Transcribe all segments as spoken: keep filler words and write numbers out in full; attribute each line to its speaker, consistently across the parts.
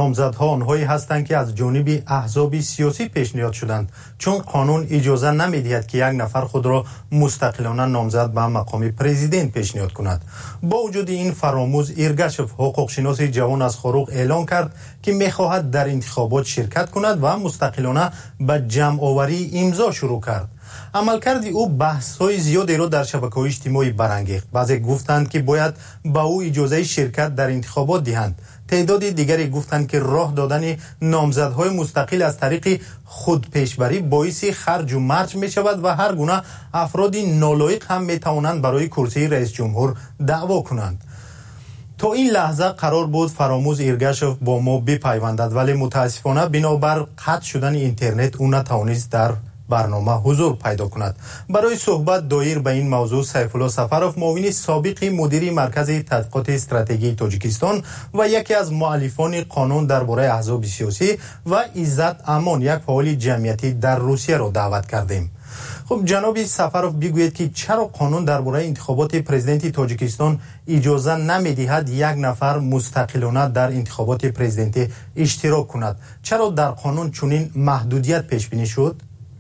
Speaker 1: نامزدها آنهایی هستند که از جانب احزاب سیاسی پیشنهاد شدند، چون قانون اجازه نمی‌دهد که یک نفر خود را مستقلانه نامزد به مقام پرزیدنت پیشنهاد کند. با وجود این، فراموز ایرگاشف، حقوقشناس جوان از خاروق، اعلام کرد که می‌خواهد در انتخابات شرکت کند و مستقلانه به جمع‌آوری امضا شروع کرد. عملکرد او بحث‌های زیادی را در شبکه‌های اجتماعی برانگیخت. بعضی گفتند که باید به او اجازه شرکت در انتخابات دهند. تعداد دیگری گفتند که راه دادن نامزدهای مستقل از طریق خودپیشبری باعث خرج و مرج می شود و هر گونه افراد نالایق هم می توانند برای کرسی رئیس جمهور دعوا کنند. تا این لحظه قرار بود فراموز ایرگاشف با ما بپیوندد، ولی متاسفانه بنابر قطع شدن اینترنت او نتوانست در برنامه حضور پیدا کند. برای صحبت دایر به این موضوع سیفالله سفروف، معاون سابق مدیر مرکز تحقیقات استراتژی تاجیکستان و یکی از مؤلفان قانون درباره احزاب سیاسی، و عزت امان، یک فعال جمعیتی در روسیه را دعوت کردیم. خب جناب سفروف، بگویید که چرا قانون درباره انتخابات پرزیدنت تاجیکستان اجازه نمی‌دهد یک نفر مستقلانه در انتخابات پرزیدنت اشتراک کند؟ چرا در قانون چنین محدودیت پیش بینی شد؟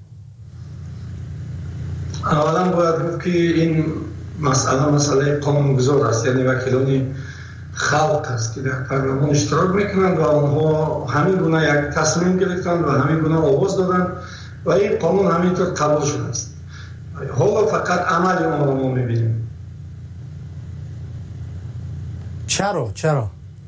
Speaker 2: اولا باید گفت که این مسئله مسئله قانونگذار است، یعنی وکیلان خلق است که در پارلمان اشتراک میکنند و آنها همین گونه یک تصمیم گرفتند و همین گونه آواز دادند و این قانون همینطور قبول شده است. حالا فقط عمل آن را ما میبینیم.
Speaker 1: چرا؟ چرا؟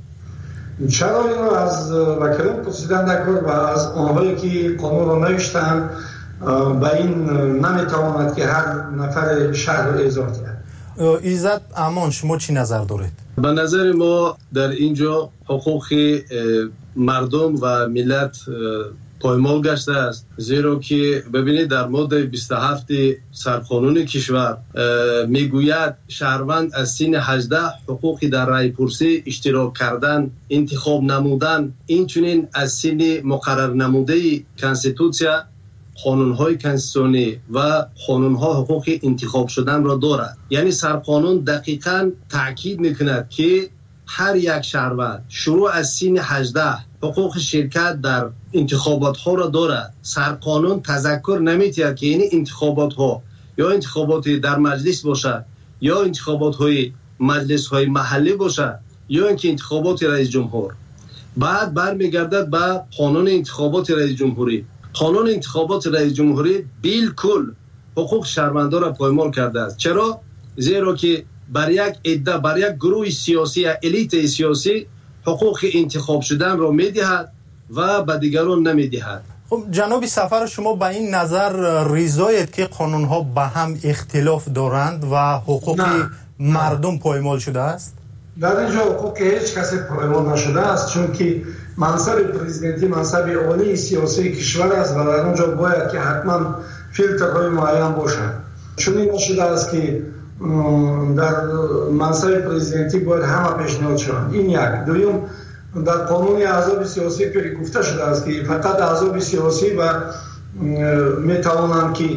Speaker 2: چرا اینو از وکیلان پرسیدن نکرد و از آنهایی که قانون را نوشتند با این نمیتواند که هر نفر شهر رو اعزام کرد.
Speaker 1: عزت امان، شما چی نظر دارید؟
Speaker 3: به نظر ما در اینجا حقوق مردم و ملت پایمال گشته است، زیرا که ببینید در ماده بیست و هفت سرقانون کشور میگوید شهروند از سن هجده حقوقی در رای پرسی، اشتراک کردن، انتخاب نمودن، این چنین از سن مقرر نموده کنستیتوسیا، قانون‌های کنستیتوشنی و قانون‌ها حقوق انتخاب شدن را دارد. یعنی سرقانون دقیقاً تاکید می‌کند که هر یک شهروند شروع از سن هجده حقوق شرکت در انتخابات‌ها را دارد. سرقانون تذکر نمی‌دهد که این انتخابات‌ها یا انتخابات در مجلس باشد یا انتخابات‌های مجلس‌های محلی باشد یا اینکه انتخابات رئیس جمهور. بعد برمیگردد به قانون انتخابات رئیس جمهوری. قانون انتخابات رئیس جمهوری بالکل حقوق شهروندان را پایمال کرده است. چرا؟ زیرا که بر یک عده، بر یک گروه سیاسی یا الیت سیاسی حقوق انتخاب شدن را میدهد و به دیگران نمیدهد.
Speaker 1: خب جناب سفر، شما به این نظر رضایت که قانون ها به هم اختلاف دارند و حقوق نه. مردم پایمال شده است؟
Speaker 2: در اینجا حقوق هیچ کسی پایمال نشده است، چون که منصب پرزیدنتی منصب عالی سیاسی کشور است و در اونجا باید که حتما فیلترهای معین باشند. چون این نشده است که در منصب پرزیدنتی باید همه پیشنهاد شوند. این یک. دوم، در قانون احزاب سیاسی پیش گفته شده است که فقط احزاب سیاسی و میتوانند که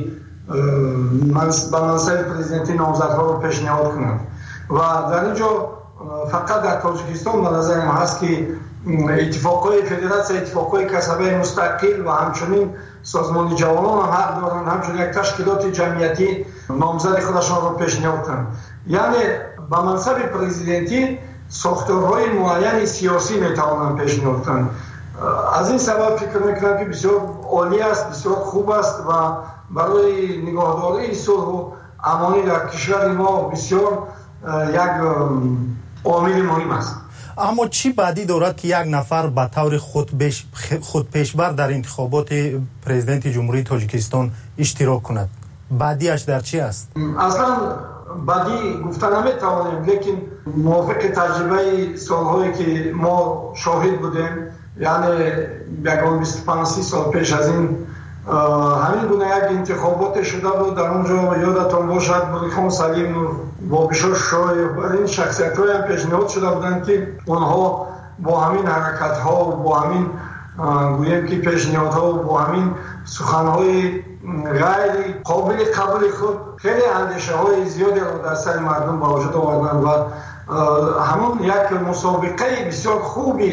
Speaker 2: به منصب پرزیدنتی نامزدها رو پیشنهاد کنند و در اینجا فقط در تاجیکستان به نظر ما هست که اتفاقای فدراسیون، اتفاقای کسبه مستقل و همچنین سازمان جوانان هم حق دارند همچنین یک تشکیلات جمعیتی نامزد خودشان را پیشنهاد کنند. یعنی به منصب پرزیدنتی ساختارهای معین سیاسی میتوانند پیشنهاد کنند. از این سبب فکر میکنم که بسیار عالی است، بسیار خوب است و برای نگهداری صلح و امانی در کشور ما بسیار یک عامل مهم است.
Speaker 1: اما چی بعدی دارد که یک نفر به طور خودپیش خودپیشبر در انتخابات پرزیدنت جمهوری تاجیکستان اشتراک کند؟ بعدیش در چی است؟
Speaker 2: اصلا بعدی گفتن نمیتوانیم، لیکن موافق تجربه سالهایی که ما شاهد بودیم، یعنی یکان بیست و پنج سال پیش از این همین گونه یک انتخابات شده بود. در اونجا یادتون باشد بریخان سلیم با بشار شای و این شخصیت های هم پیشنهاد شده بودند که اونها با همین حرکت ها و با همین گویم که پیشنهاد ها و با همین سخن های غیر قابل قبول خود خیلی اندیشه های زیادی رو در سر مردم با وجود آوردند و همون یک مسابقه بسیار خوبی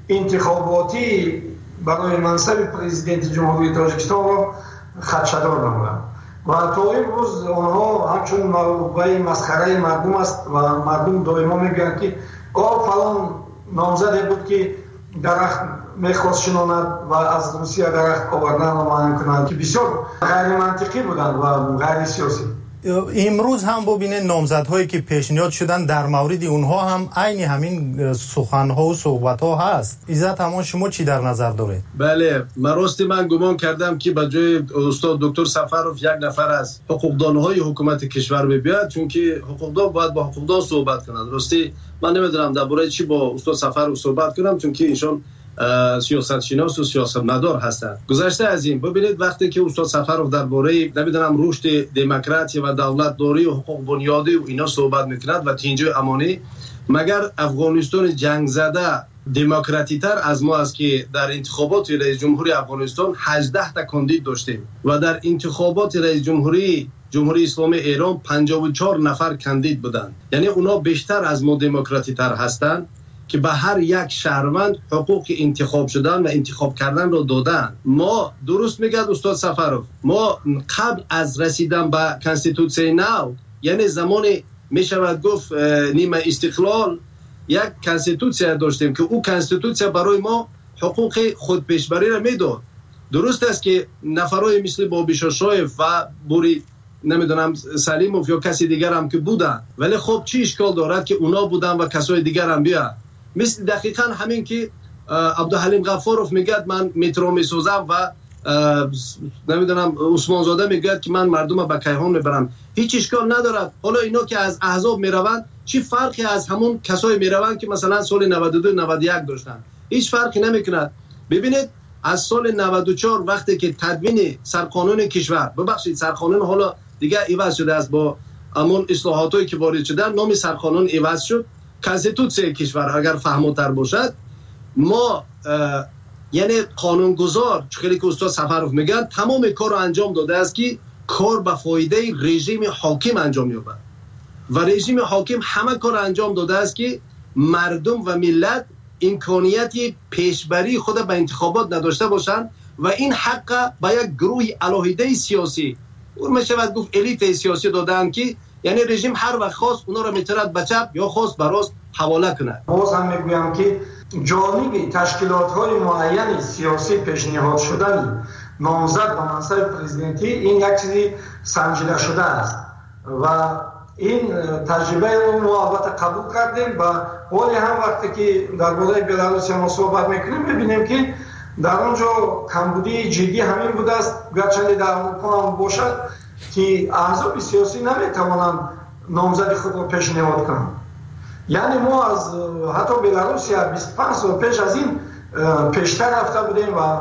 Speaker 2: انتخاباتی برای منصب پرزیدنت جمهوری تاجیکستان را خدشه‌دار نمودند و تا امروز آنها همچون موضوع مسخره مردم است و مردم دائما میگویند که آه فلان نامزد بود که درخت میخواست شناند و از روسیه درخت آوردن و مانع کنند که بسیار غیر منطقی بودند و غیر سیاسی.
Speaker 1: امروز هم ببینید نامزدهایی که پیشنهاد شدن در مورد اونها هم عین همین سخنها و صحبتها هست. عزت امان شما چی در نظر دارید؟
Speaker 3: بله، من راستی من گمان کردم که به جای استاد دکتر سفرов یک نفر از حقوقدانهای حکومت کشور بیاد، چون که حقوقدان باید با حقوقدان صحبت کنند. راستی من نمیدونم درباره چی با استاد سفرov صحبت کنم، چون که ایشون سیاست شناس و سیاستمدار هستند. گذشته از این ببینید وقتی که استاد سفرov درباره نمیدونم رشد دموکراسی و دولت داری و حقوق بنیادی و اینا صحبت میکند و تینجای امانی، مگر افغانستان جنگ زده دموکراتی تر از ما است که در انتخابات رئیس جمهوری افغانستان هجده تا کاندید داشتیم و در انتخابات رئیس جمهوری جمهوری اسلامی ایران پنجاه و چهار نفر کاندید بودند. یعنی اونا بیشتر از ما دموکراتی تر هستند که به هر یک شهروند حقوق انتخاب شدن و انتخاب کردن رو دادن. ما درست میگه استاد سفرov، ما قبل از رسیدن به کانستیتوسیون نو، یعنی زمان میشود گفت نیمه استقلال، یک کانستیتوسیون داشتیم که او کانستیتوسیون برای ما حقوق خودپیشبری را میداد. درست است که نفرای مثل بابی شاشایف و بوری نمیدونم سلیموف یا کسی دیگر هم که بودن، ولی خب چی اشکال دارد که اونا بودن و کسای دیگر هم بیاد؟ مثل دقیقاً همین که عبدالحلیم غفارov میگه من مترو میسازم و نمیدونم عثمان زاده میگه که من مردم به کیهان میبرم. هیچ اشکال ندارد. حالا اینا که از احزاب میروند چی فرقی از همون کسای میروند که مثلا سال نود و دو نود و یک داشتن؟ هیچ فرقی نمیکند. ببینید از سال نود و چهار وقتی که تدوین سرقانون کشور، ببخشید سرقانون حالا دیگه عوض شده است، با همون اصلاحاتی که وارد شدن نام سرقانون عوض شد، کانستیتوسیون کشور اگر فهموتر باشد، ما یعنی قانونگذار چخیلی که استاد سفرov میگن تمام کار رو انجام داده است که کار به فایده رژیم حاکم انجام یابد و رژیم حاکم همه کار انجام داده است که مردم و ملت امکانیتی پیشبری خود به انتخابات نداشته باشند و این حق به یک گروه علاهیده سیاسی، اون میشود گفت الیت سیاسی دادن که یعنی رژیم هر وقت خواست اونا رو میترد به چپ یا خواست به راست حواله کنه.
Speaker 2: باز هم میگویم که جانب تشکیلات‌های معین سیاسی پیشنهاد شدن نامزد به منصب پرزیدنتی این یک چیزی سنجیده شده است و این تجربه رو ما البته قبول کردیم و ولی هم وقتی که درباره بلاروس ما صحبت میکنیم میبینیم که در اونجا کمبودی جدی همین بوده است، گرچه در اروپا هم باشد که احزاب سیاسی نمیتوانند نامزد خود را پیشنهاد کنند. یعنی ما از حتی بلاروس بیست و پنج سال پیش از این پیشتر رفته بودیم و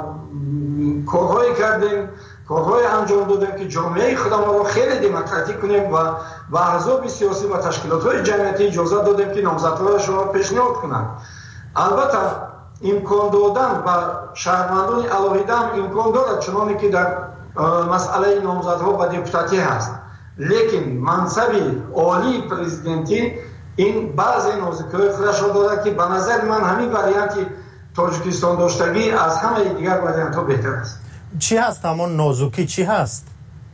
Speaker 2: کارهایی کردیم، کارهای انجام دادیم که جامعه خودمان را خیلی دموکراتیک کنیم و و احزاب سیاسی و تشکیلات‌های جمعیتی اجازه دادیم که نامزدهایش را پیشنهاد کنند. البته امکان دادن و شهروندان علاهیده هم امکان دارد، چنانکه که در مسئله نامزدها به دپوتاتی هست، لیکن منصب عالی پرزیدنتی این بعضی نازکی‌های خودش را دارد که به نظر من همین واریانتی تاجیکستان داشتگی از همه دیگر واریانت‌ها بهتر است.
Speaker 1: چی هست همون نازکی؟ چی هست؟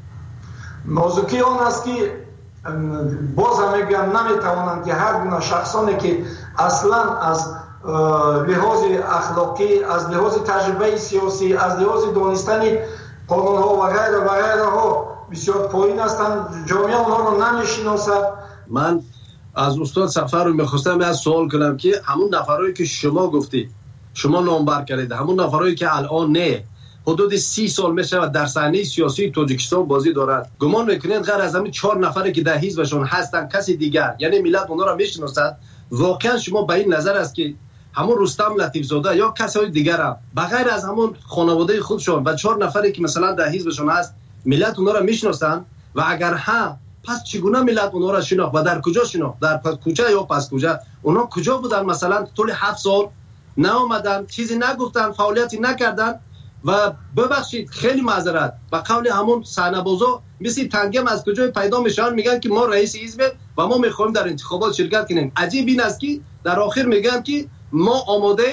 Speaker 2: نازکی آن است که باز هم میگم نمیتوانند که هر گونه شخصانی که اصلا از لحاظ اخلاقی، از لحاظ تجربه سیاسی، از لحاظ دانستن قانون‌ها و غیره و غیره ها بسیار پایین هستند، جامعه آنها را نمیشناسد.
Speaker 3: من از استاد سفرov میخواستم از سوال کنم که همون نفرایی که شما گفتید، شما نامبر کردید، همون نفرایی که الان نه حدود سی سال میشه و در صحنه سیاسی تاجیکستان بازی دارد، گمان میکنید غیر از همین چهار نفری که در حزبشون هستن کسی دیگر، یعنی ملت اونها را میشناسد؟ واقعا شما به این نظر است که همون رستم لطیف زاده یا کسای دیگر هم بغیر از همون خانواده خودشون و چهار نفری که مثلا در حزبشون هست ملت اونها را میشناسن؟ و اگر ها پس چگونه ملت اونها را شناخت و در کجا شناخت؟ در پس کوچه یا پس کوچه؟ اونها کجا بودن؟ مثلا طول هفت سال نه اومدن، چیزی نگفتن، فعالیتی نکردن و ببخشید خیلی معذرت و قول همون صحنه‌بازا مثل تنگم از کجای پیدا میشن، میگن که ما رئیس حزب و ما میخوایم در انتخابات شرکت کنیم. عجیب این است که در آخر میگن که ما آماده ایم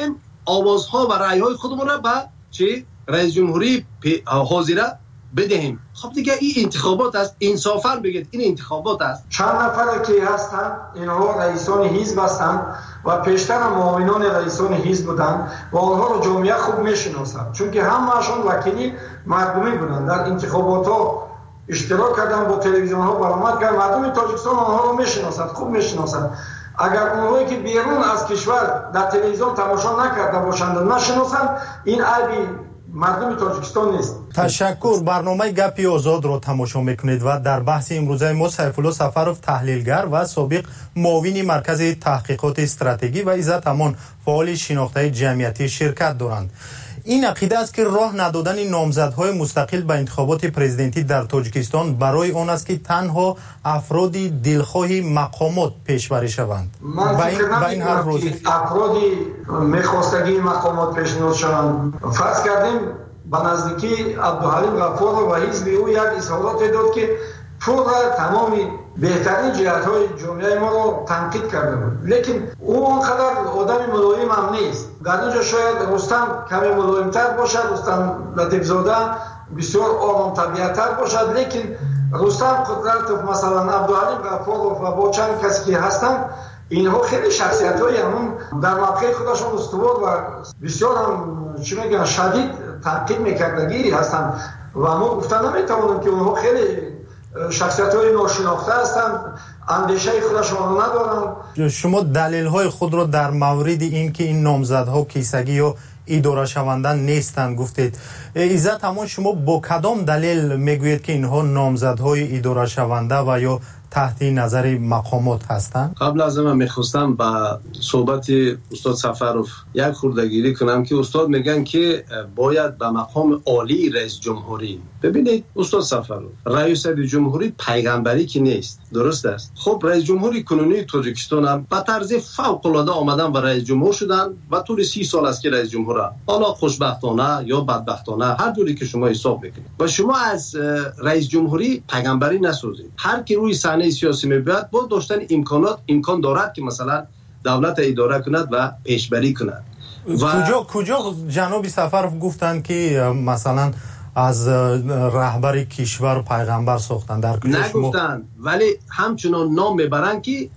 Speaker 3: آوازها و رأی‌های خودمون را به چی رئیس جمهوری حاضره بدهیم. خب دیگه این انتخابات است، انصافا بگید این انتخابات است.
Speaker 2: چند نفر که هستند اینها رئیسان حزب هستند و پیشتر معاونان رئیسان حزب بودند و آنها رو جامعه خوب میشناسند، چون که همه‌شون وکیلی مردمی بودند، در انتخابات ها اشتراک کردن، با تلویزیون ها برآمد کردن، مردم تاجیکستان آنها رو میشناسند، خوب میشناسند. اگر اونهایی که بیرون از کشور در تلویزیون تماشا نکرده باشند و نشناسند، این عیبی مردم تاجیکستان نیست.
Speaker 1: تشکر. برنامه گپی آزاد رو تماشا میکنید و در بحث امروزه ما سیفالله سفرов تحلیلگر و سابق معاون مرکز تحقیقات استراتژی و عزت امان فعال شناخته جمعیتی شرکت دارند. این عقیده است که راه ندادن نامزدهای مستقل به انتخابات پرزیدنتی در تاجیکستان برای آن است که تنها افرادی دلخواه مقامات پیشبری شوند.
Speaker 2: با این با این هر روز افرادی میخواستگی مقامات پیشنهاد شوند. فرض کردیم به نزدیکی عبدالحلیم غفار و حزب او یک اظهارات داد که پورا تمامی بهترین جهت‌های جامعه ما رو تنقید کرده بود، لیکن او آنقدر آدم ملایم هم نیست. در اینجا شاید رستم کمی ملایم‌تر باشد، رستم لطیف‌زاده بسیار آرام طبیعت‌تر باشد، لیکن رستم قدرت مثلا عبدالحلیم غفار و با چند کسی که هستند، اینها خیلی شخصیت‌های همون در موقع خودشون استوار و بسیار هم چی میگن شدید تنقید می‌کردگی هستند و ما گفتن نمی‌توانیم که اونها خیلی شخصیت‌های ناشناخته هستند، اندیشه خودشون ندارند.
Speaker 1: شما دلیل‌های خود را در مورد این که این نامزدها کیسگی یا اداره شونده نیستند گفتید. عزت امان، شما با کدام دلیل میگویید که اینها نامزدهای اداره شونده و یا تحت نظر مقامات هستند؟
Speaker 3: قبل از من میخواستم با صحبت استاد سفرов یک خوردگیری کنم که استاد میگن که باید به مقام عالی رئیس جمهوری. ببینید استاد سفرov، رئیس جمهوری پیغمبری که نیست، درست است. خب رئیس جمهوری کنونی تاجیکستان هم به طرز فوق العاده آمدن و رئیس جمهور شدن و طول سی سال است که رئیس جمهور هم. حالا خوشبختانه یا بدبختانه هر دوری که شما حساب بکنید و شما از رئیس جمهوری پیغمبری نسازید. هر کی روی صحنه سیاسی میباید با داشتن امکانات امکان دارد که مثلا دولت اداره کند و پیشبری کند.
Speaker 1: و کجا کجا جناب سفرov گفتند که مثلا از رهبر کشور پیغمبر ساختن؟ در
Speaker 3: نگفتن، ولی همچنان نام میبرن که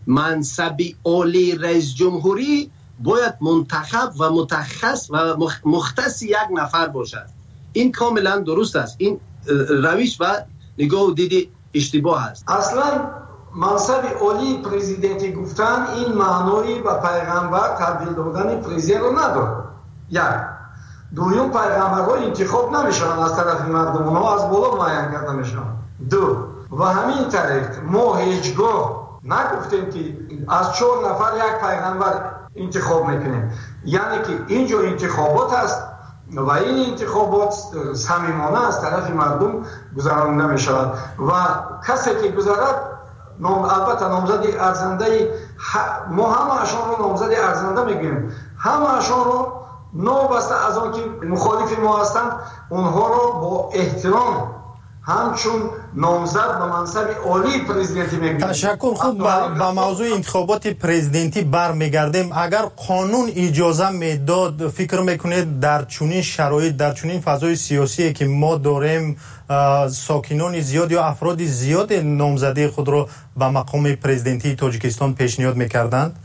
Speaker 3: منصب عالی رئیس جمهوری باید منتخب و متخصص و مختص یک نفر باشد. این کاملا درست است. این روش و نگاه و دید اشتباه است.
Speaker 2: اصلا منصب عالی پرزیدنتی گفتن این معنایی به پیغمبر تبدیل دادن پرزیدنت رو نداره. یک دوم، پیغمبرها انتخاب نمیشن از طرف مردم، اونها از بالا معین کرده میشن. دو و همین طریق ما هیچگاه نگفتیم که از چهار نفر یک پیغمبر انتخاب میکنیم، یعنی که اینجا انتخابات است و این انتخابات صمیمانه از طرف مردم گذرانده می شود و کسی که گذرد نام البته نامزد ارزنده، ما همه اشان رو نامزد ارزنده میگیم، همه اشان رو نوبسته از آن که مخالف ما هستند اونها رو با احترام همچون نامزد به منصب عالی پرزیدنتی میگیم.
Speaker 1: تشکر. خوب به موضوع انتخابات پرزیدنتی برمیگردیم. اگر قانون اجازه میداد، فکر میکنید در چنین شرایط، در چنین فضای سیاسی که ما داریم، ساکنان زیاد یا افراد زیاد نامزدی خود را به مقام پرزیدنتی تاجیکستان پیشنهاد میکردند؟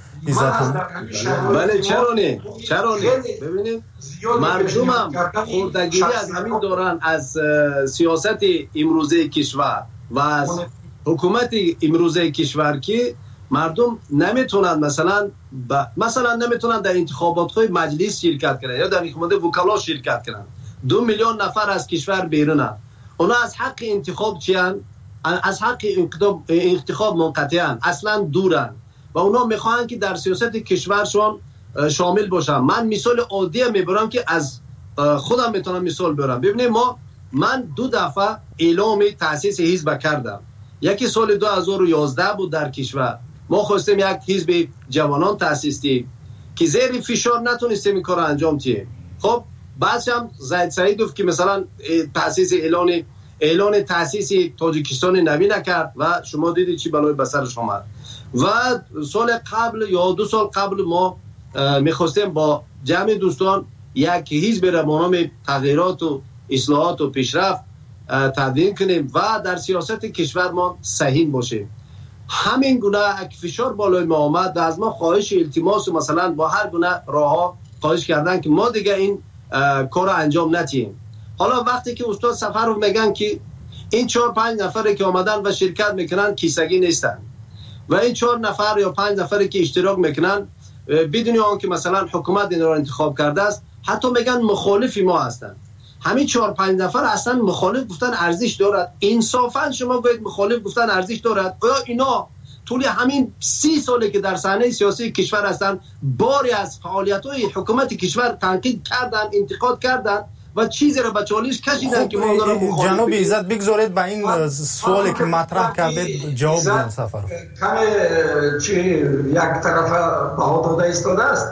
Speaker 3: بله چرا نه؟ چرا نه؟ ببینید مردم هم خوردگیری از همین دوران، از سیاست امروزه کشور و از حکومت امروزه کشور که مردم نمیتونن مثلا ب... مثلا نمیتونن در انتخابات های مجلس شرکت کنن یا در انتخابات وکلا شرکت کنن. دو میلیون نفر از کشور بیرونن، اونا از حق انتخاب چیان؟ از حق انتخاب منقطعن، اصلا دورن و اونا میخوان که در سیاست کشورشون شامل باشن. من مثال عادی میبرم که از خودم میتونم مثال برم. ببینید ما من دو دفعه اعلام تاسیس حزب کردم. یکی سال دو هزار و یازده بود در کشور. ما خواستیم یک حزب جوانان تاسیس کنیم که زیر فشار نتونستیم این کار انجام بدیم. خب بعدش هم زید سعید گفت که مثلا تاسیس اعلان اعلان تاسیس تاجیکستان نوی نکرد و شما دیدید چی بلای به سرش اومد. و سال قبل یا دو سال قبل ما میخواستیم با جمع دوستان یک حزب را به نام تغییرات و اصلاحات و پیشرفت تدوین کنیم و در سیاست کشور ما سهیم باشیم. همین گونه یک فشار بالای ما آمد و از ما خواهش التماس و مثلا با هر گونه راه ها خواهش کردن که ما دیگه این کار را انجام ندیم. حالا وقتی که استاد سفرов میگن که این چهار پنج نفری که آمدن و شرکت میکنن کیسگی نیستن و این چهار نفر یا پنج نفری که اشتراک میکنن بدون آن که مثلا حکومت این را انتخاب کرده است، حتی میگن مخالفی ما هستند. همین چهار پنج نفر اصلا مخالف گفتن ارزش دارد؟ انصافا شما باید مخالف گفتن ارزش دارد؟ آیا اینا طول همین سی ساله که در صحنه سیاسی کشور هستند باری از فعالیت‌های حکومت کشور تنقید کردن، انتقاد کردن و چیزی را به چالش کشیدن که ما داریم مخالف؟
Speaker 1: جناب عزت بگذارید به این سوالی که مطرح کردید جواب بدن. سفرov
Speaker 2: کمی چی یک طرف بها داده ایستاده است.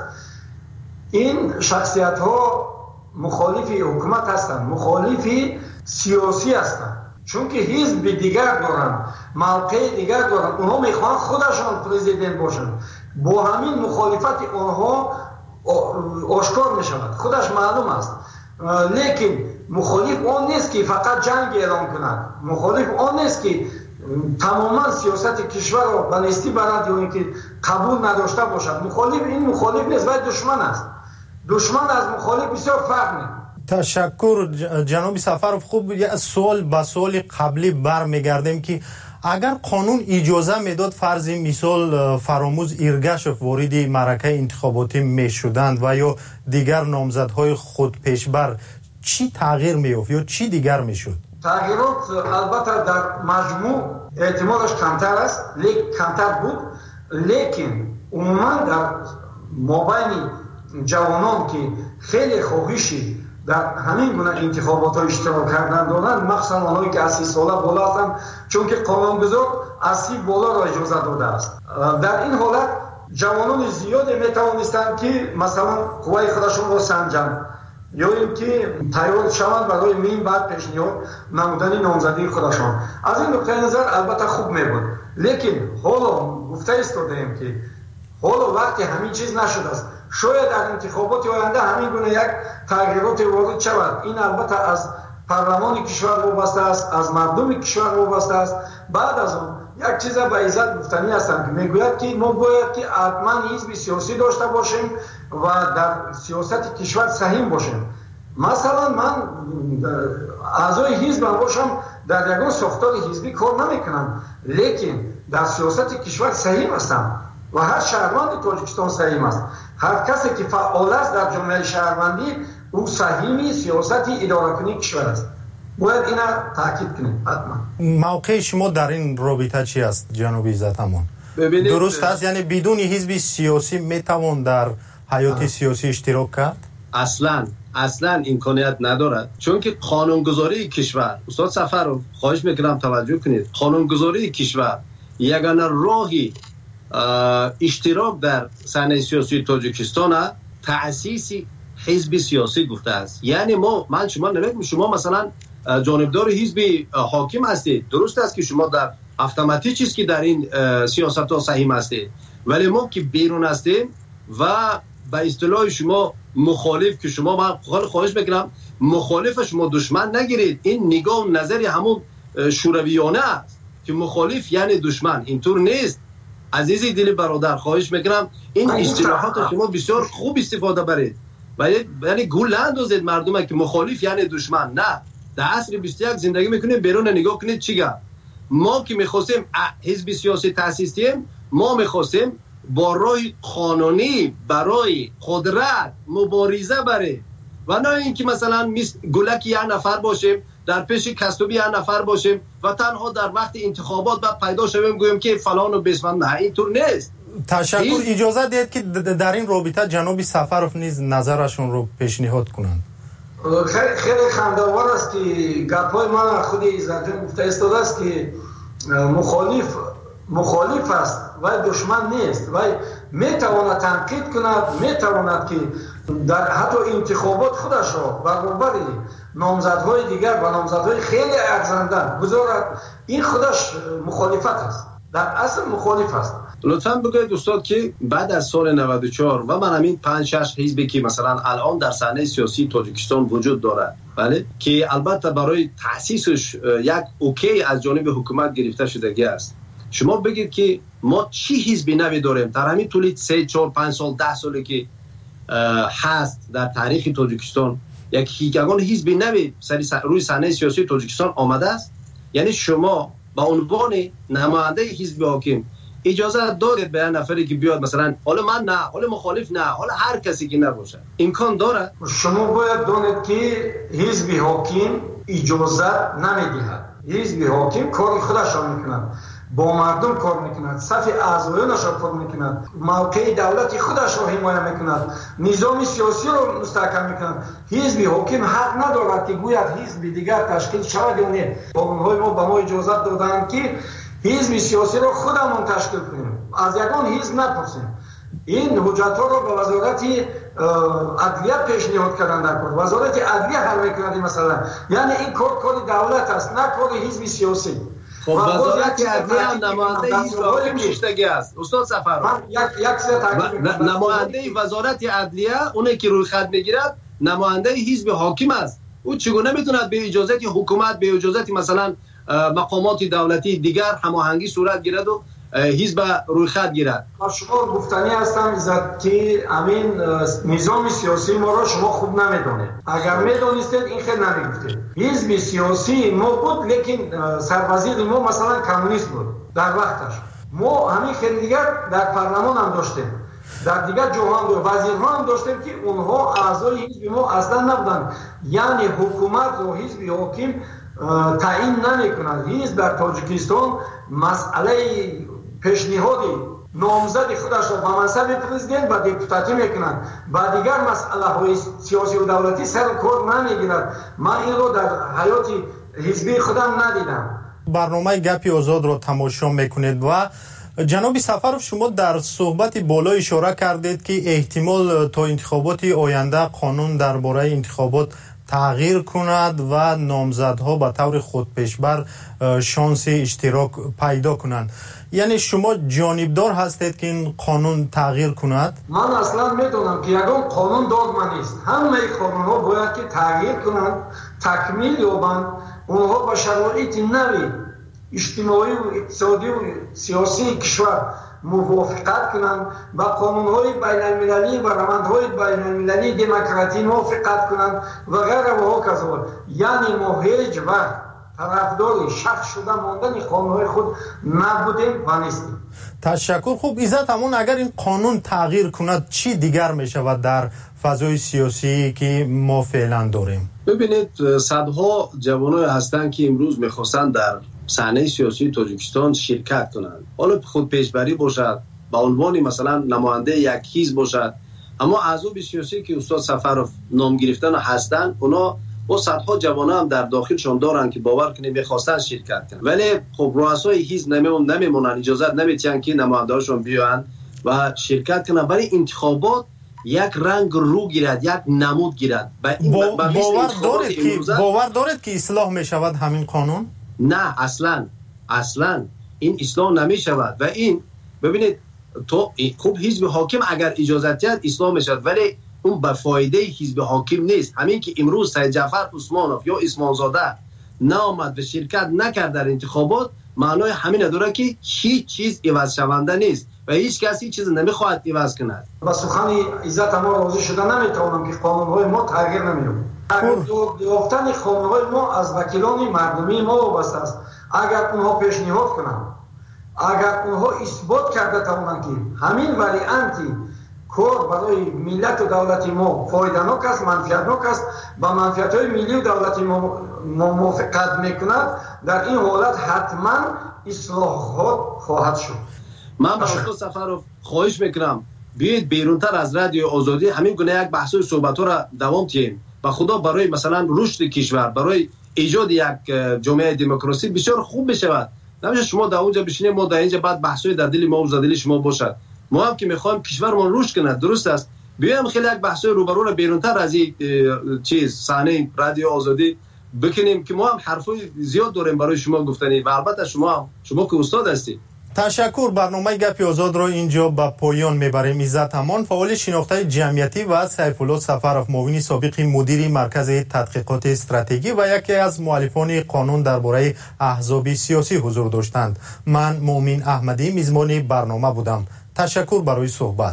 Speaker 2: این شخصیت ها مخالفی حکومت هستند، مخالفی سیاسی هستند، چون که حزب دیگر دارن، موقع دیگر دارن. اونها میخوان خودشان پرزیدنت باشن. با همین مخالفت اونها آشکار میشود، خودش معلوم است. لیکن مخالف اون نیست که فقط جنگ اعلام کند، مخالف اون نیست که تماما سیاست کشور را به نیستی برد یا اینکه قبول نداشته باشد. مخالف این مخالف نیست، ولی دشمن است. دشمن از مخالف بسیار فرق می‌کند.
Speaker 1: تشکر جناب سفرov. خوب یه سوال با سوال قبلی برمیگردیم که اگر قانون اجازه میداد فرض مثال فراموز ایرگاشف وارد معرکه انتخاباتی میشدند و یا دیگر نامزدهای خود پیشبر، چی تغییر میافت یا چی دیگر میشد؟
Speaker 2: تغییرات البته در مجموع احتمالش کمتر است، لیکن کمتر بود، لیکن عموما در مابین جوانان که خیلی خواهشی در همین گونه انتخابات ها اشتراک کردن دارن، مخصوصا آنهایی که از سی ساله بالا هستند، چون که قانونگذار از سی بالا را اجازه داده است. در این حالت جوانان زیادی میتوانستند که مثلا قوای خودشون را سنجند یا اینکه تیار شوند برای مین بعد پیشنهاد نمودن نامزدی خودشان. از این نقطه نظر البته خوب میبود، لیکن حالا گفته ایستادیم که حالا وقتی همین چیز نشده است، شاید در انتخابات آینده همین گونه یک تغییرات وارد شود. این البته از پارلمان کشور وابسته است، از مردم کشور وابسته است. بعد از اون یک چیز به عزت گفتنی هستند که میگوید که ما باید که حتما حزب سیاسی داشته باشیم و در سیاست کشور سهیم باشیم. مثلا من اعضای حزب باشم، در یگان ساختار حزبی کار نمیکنم، لیکن در سیاست کشور سهیم هستم و هر شهروند تاجیکستان سهیم است. هر کسی که فعال است در جامعه شهروندی او سهیمی سیاست اداره کنی کشور است. باید اینا تاکید کنیم حتما.
Speaker 1: موقع شما در این رابطه چی است جناب عزتمون؟ درست است یعنی بدون حزب سیاسی میتوان در حیات سیاسی اشتراک کرد؟
Speaker 3: اصلا اصلا امکانیت ندارد، چون که قانونگذاری کشور، استاد سفرov خواهش میکنم توجه کنید، قانونگذاری کشور یگانه راهی اشتراک در صحنه سیاسی تاجیکستان تأسیس حزب سیاسی گفته است. یعنی ما من شما نمیگم شما مثلا جانبدار حزب حاکم هستید، درست است که شما در اتوماتیک چیز که در این سیاست ها سهیم هستید، ولی ما که بیرون هستیم و به اصطلاح شما مخالف، که شما من خواهش میکنم مخالف شما دشمن نگیرید. این نگاه و نظری همون شورویانه است که مخالف یعنی دشمن، اینطور نیست. عزیزی دل برادر خواهش میکنم این اصطلاحات شما بسیار خوب استفاده برید و یعنی گول اندازید مردم که مخالف یعنی دشمن. نه، در عصر بیست و یک زندگی میکنیم، بیرون نگاه کنید چیگه. ما که میخواستیم حزب سیاسی تأسیس کنیم، ما میخواستیم با راه قانونی برای قدرت مبارزه بریم و نه اینکه مثلا گلک یک نفر باشیم، در پیش کسبی یک نفر باشیم و تنها در وقت انتخابات بعد پیدا شویم گویم که فلان و بسمن. نه، اینطور نیست.
Speaker 1: تشکر. اجازه دید که در این رابطه جناب سفرov نیز نظرشون رو پیشنهاد کنند.
Speaker 2: خیلی خیلی خنده‌آور است که گپ‌های من خود عزت‌جان گفته ایستاده است که مخالف مخالف است و دشمن نیست و میتواند تنقید کند، میتواند که در حتی انتخابات خودش را برابر نامزدهای دیگر و نامزدهای خیلی ارزنده گذارد. این خودش مخالفت است، در اصل مخالف است.
Speaker 3: لطفاً بگوید استاد که بعد از سال نود و چهار و من همین پنج شش حزبی که مثلا الان در صحنه سیاسی تاجیکستان وجود داره، بله، که البته برای تأسیسش یک اوکی از جانب حکومت گرفته شدگی است، شما بگید که ما چی حزبی نوی داریم در همین طول سه چهار پنج سال ده سالی که هست در تاریخ تاجیکستان، یک یگان حزبی نوی روی صحنه سیاسی تاجیکستان آمده است؟ یعنی شما با عنوان نماینده حزب حاکم اجازه دارید به نفری که بیاد مثلا حالا من نه، حالا مخالف نه، حالا هر کسی که نباشه، امکان داره؟
Speaker 2: شما باید دانید که حزب حاکم اجازه نمیدهد. حزب حاکم کار خودش را میکند، با مردم کار میکند، صف اعضایانش را کار میکند، موقع دولت خودش را حمایت میکند، نظام سیاسی را مستحکم میکند. حزب حاکم حق ندارد که گوید حزب دیگر تشکیل شود یا نه. قانون‌های ما به ما اجازه دادند که حزب سیاسی را خودمون تشکیل کنیم، از یگان حزب نپرسیم. این حجت ها را به وزارت عدلیه پیشنهاد کردن در کار، وزارت عدلیه حل میکند مثلا. یعنی این کار کار دولت است، نه کار حزب سیاسی.
Speaker 3: خب وزارت عدلیه هم نماینده حزب حاکم شدگی است استاد سفر.
Speaker 2: یک یک سه تاکید،
Speaker 3: نماینده وزارت عدلیه اونی که روی خط میگیرد نماینده حزب حاکم است. او چگونه میتوند به اجازه حکومت، به اجازه مثلا مقامات دولتی دیگر هماهنگی صورت گیرد و حزب روی خط گیرد؟
Speaker 2: شما گفتنی هستم عزت که همین نظام سیاسی ما را شما خوب نمیدونید. اگر میدونستید این خیلی نمیگفتید. حزب سیاسی ما بود، لیکن سروزیر ما مثلا کمونیست بود در وقتش. ما همین خیلی دیگر در پارلمان هم داشتیم، در دیگر جوهان و وزیرها هم داشتیم که اونها اعضای حزب ما اصلا نبودند. یعنی حکومت و حزب حاکم تعیین نمی کند. حزب در تاجیکستان مسئله پیشنهادی نامزد خودش را به منصب پرزیدنت و دپوتاتی میکنند، با دیگر مسئله های سیاسی و دولتی سر کار نمیگیرد. من این رو در حیات حزبی خودم ندیدم.
Speaker 1: برنامه گپی آزاد رو تماشا میکنید و جناب سفرов شما در صحبت بالا اشاره کردید که احتمال تا انتخابات آینده قانون درباره انتخابات تغییر کند و نامزدها به طور خودپیشبر شانس اشتراک پیدا کنند. یعنی شما جانبدار هستید که این قانون تغییر کند؟
Speaker 2: من اصلا میدونم که یگان قانون داغما نیست. همه قانون ها باید که تغییر کنند، تکمیل یابند، اونها با شرایط نوی اجتماعی و اقتصادی و سیاسی کشور موافقت کنند، با قانون‌های بین‌المللی و روندهای بین‌المللی دموکراتی موافقت کنند و غیره و هکذا. یعنی ما هیچ وقت طرفدار شخص شدن ماندن قانون‌های خود نبودیم و نیستیم.
Speaker 1: تشکر. خوب عزت همون اگر این قانون تغییر کند چی دیگر می شود در فضای سیاسی که ما فعلا داریم؟
Speaker 3: ببینید صدها جوانای هستند که امروز میخواستند در صحنه سیاسی تاجیکستان شرکت کنند، حالا خود پیشبری باشد، به عنوان مثلا نماینده یک حزب باشد، اما اعضای سیاسی که استاد سفرов نام گرفتن هستند اونا و صدها جوان هم در داخلشان دارن که باور کنید میخواستن شرکت کنن، ولی خب رؤسای حزب نمیمون نمیمونن، اجازه نمیدن که نماینده‌هاشون بیان و شرکت کنن، ولی انتخابات یک رنگ رو گیرد، یک نمود گیرد. با
Speaker 1: با باور دارید که باور دارید که اصلاح میشود همین قانون؟
Speaker 3: نه اصلا اصلا این اصلاح نمیشود و این ببینید تو خوب حزب حاکم اگر اجازه دهد اصلاح میشود، ولی اون به فایده حزب حاکم نیست. همین که امروز سید جعفر عثمانوف یا عثمانزاده نامد و شرکت نکرد در انتخابات معنای همین نداره که هیچ چیز عوض شونده نیست و هیچ کسی هیچ چیز نمیخواهد عوض کند.
Speaker 2: با سخن عزت ما راضی شده نمیتونم که قانون‌های ما تغییر نمی‌یابد. یافتن قانون‌های ما از وکیلان مردمی ما وابسته است. اگر اونها پیشنهاد کنند، اگر اونها اثبات کرده توانند که همین وریانتی کار برای ملت و دولت ما فایده‌ناک است، منفعتناک است، با منفعت‌های ملی و دولتی ما موافقت میکند، در این حالت حتما اصلاحات خواهد شد.
Speaker 3: من با استاد سفرов خواهش میکنم بیاید بیرونتر از رادیو آزادی همین گونه یک بحث و صحبت‌ها را دوام دهیم و خدا برای مثلا رشد کشور، برای ایجاد یک جامعه دموکراسی بسیار خوب بشود. نمیشه شما در اونجا بشینید ما در اینجا بعد بحث‌های در دل ما و در دل شما باشد. ما هم که میخوایم کشورمون رشد کنه، درست است، بیایم خیلی یک بحث‌های روبرو را بیرونتر از این چیز صحنه رادیو آزادی بکنیم که ما هم حرفای زیاد داریم برای شما گفتنی و البته شما شما که استاد هستی.
Speaker 1: تشکر. برنامه گپی آزاد را اینجا به پایان میبریم. عزت امان، فعال شناخته جمعیتی، و سیف الله سفرов، معاون سابق مدیر مرکز تحقیقات استراتژی و یکی از مؤلفان قانون درباره احزاب سیاسی حضور داشتند. من مؤمن احمدی میزبان برنامه بودم. تشکر برای صحبت.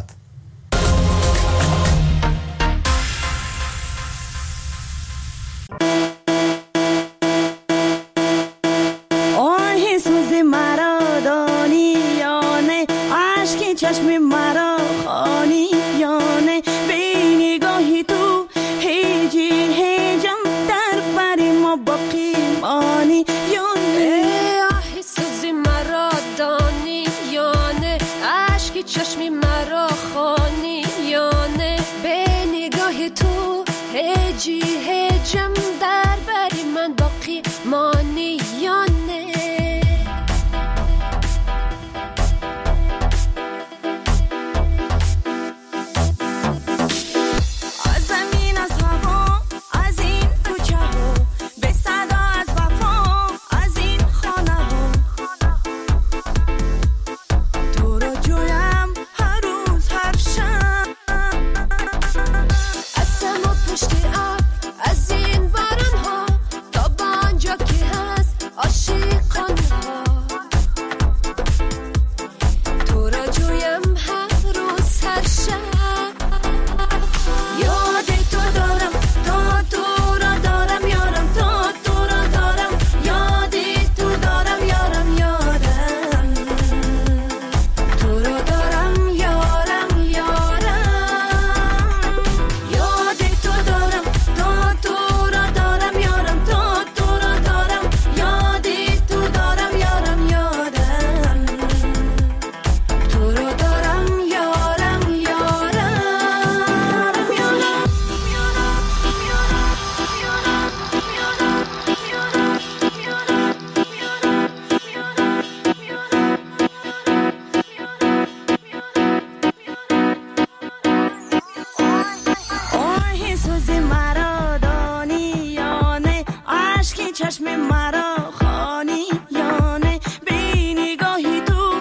Speaker 4: چشم مرا خانی یانه به نگاهی تو هیجی هیجم در بری ما باقی مانی یانه آهی سوزی مرا دانی یانه عشقی چشم مرا خانی یانه به نگاهی تو هیجی هیجم در بری من باقی مانی یانه چشم مرا خانی یانه به نگاهی تو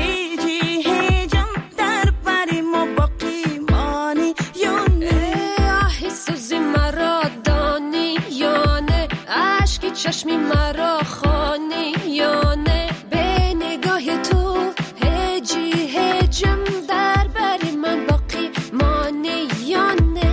Speaker 4: هیجی هیجم در بری ما باقی مانی یانه آهی سوزی مرا دانی یانه عشقی چشم مرا خانی یانه به نگاهی تو هیجی هیجم در بری من باقی مانی یانه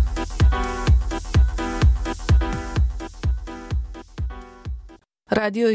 Speaker 5: رادیو